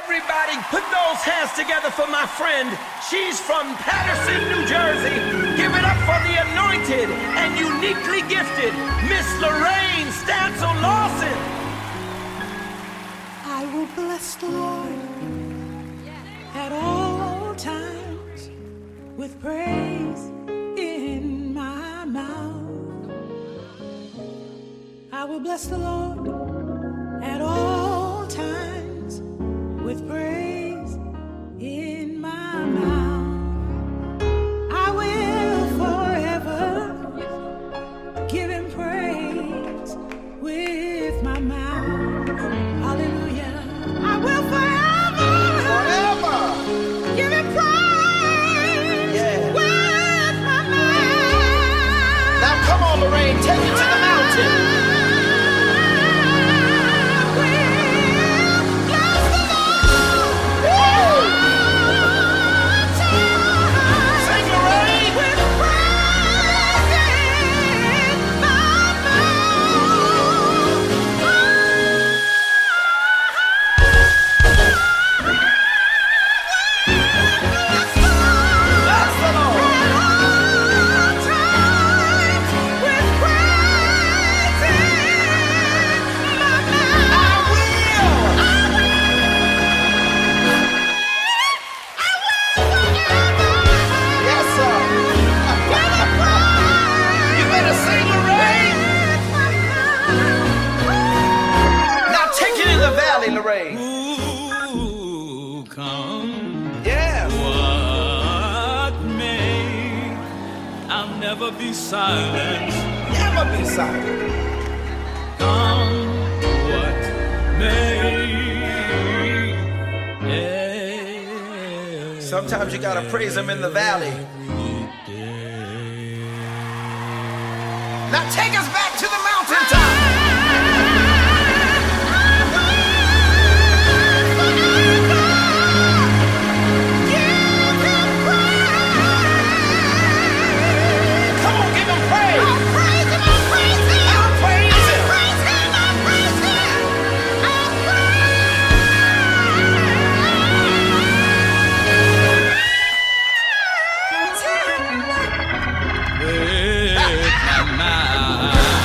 Everybody put those hands together for my friend. She's from Patterson, New Jersey. Give it up for the anointed and uniquely gifted Miss Lorraine Stansel Lawson. I will bless the Lord at all times with praise in my mouth. I will bless the Lord at all times with praise in my mouth. I will forever give him praise with my mouth. Hallelujah. I will forever give him praise with my mouth. Now come on, Lorraine, take it to the mountain. Lorraine. Ooh, come. Yeah. What may, I'll never be silent. Never be silent. Come, what may. Sometimes you gotta praise him in the valley. Now take us back to the mountaintop. With my mind.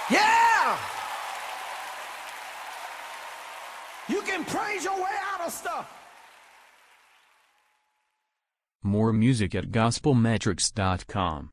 Yeah! You can praise your way out of stuff. More music at gospelmetrics.com.